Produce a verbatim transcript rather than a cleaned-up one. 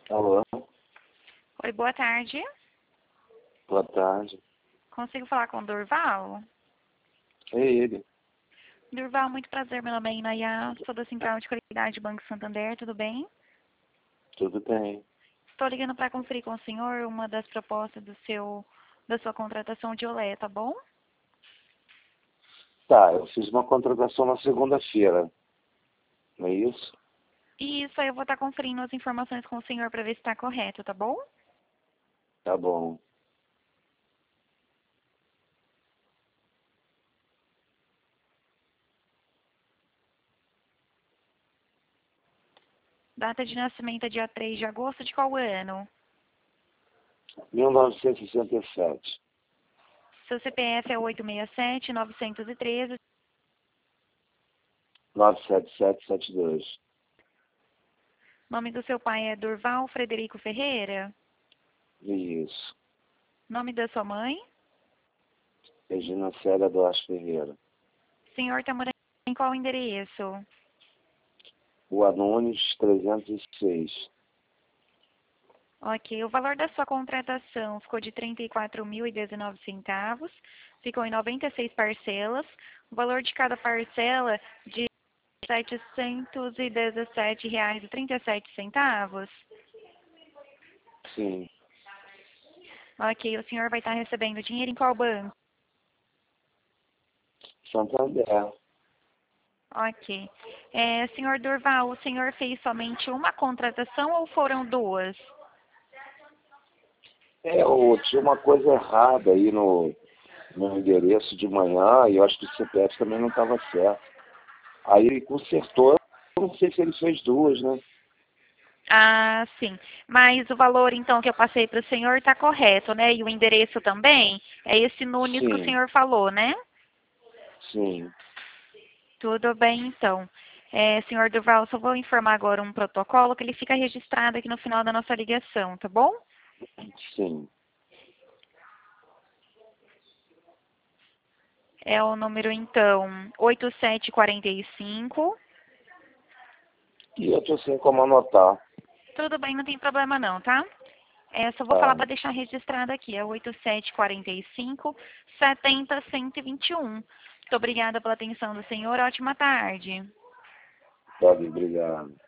Alô, Oi, boa tarde. boa tarde. Consigo falar com o Durval? É ele. Durval, muito prazer. Meu nome é Inaya, sou da Central de Qualidade do Banco Santander, tudo bem? Tudo bem. Estou ligando para conferir com o senhor uma das propostas do seu, da sua contratação de Olé, tá bom? Tá, eu fiz uma contratação na segunda-feira, não é isso? E isso aí eu vou estar conferindo as informações com o senhor para ver se está correto, tá bom? Tá bom. Data de nascimento é dia três de agosto de qual ano? mil novecentos e sessenta e sete. Seu C P F é oito seis sete, nove um três. nove sete sete sete dois. Nome do seu pai é Durval Frederico Ferreira? Isso. Nome da sua mãe? Regina Célia Duarte Ferreira. O senhor está morando em qual endereço? Rua Nunes, trezentos e seis. Ok, o valor da sua contratação ficou de trinta e quatro mil e dezenove centavos, ficou em noventa e seis parcelas, o valor de cada parcela de setecentos e dezessete reais e trinta e sete centavos. Sim. Ok, o senhor vai estar recebendo dinheiro em qual banco? Santander. Ok. É, senhor Durval, o senhor fez somente uma contratação ou foram duas? É, eu tinha uma coisa errada aí no, no endereço de manhã e eu acho que o C P F também não estava certo. Aí ele consertou, eu não sei se ele fez duas, né? Ah, sim. Mas o valor, então, que eu passei para o senhor está correto, né? E o endereço também? É esse Nunes que o Sim, senhor falou, né? sim, Tudo bem, então. É, senhor Durval, só vou informar agora um protocolo que ele fica registrado aqui no final da nossa ligação, tá bom? sim. É o número, então, oito sete quatro cinco. E eu tô sem como anotar. Tudo bem, não tem problema não, tá? É, só vou falar Tá, para deixar registrado aqui. É oito sete quatro cinco, sete zero, um dois um. Muito obrigada pela atenção do senhor. Ótima tarde. pode, obrigado.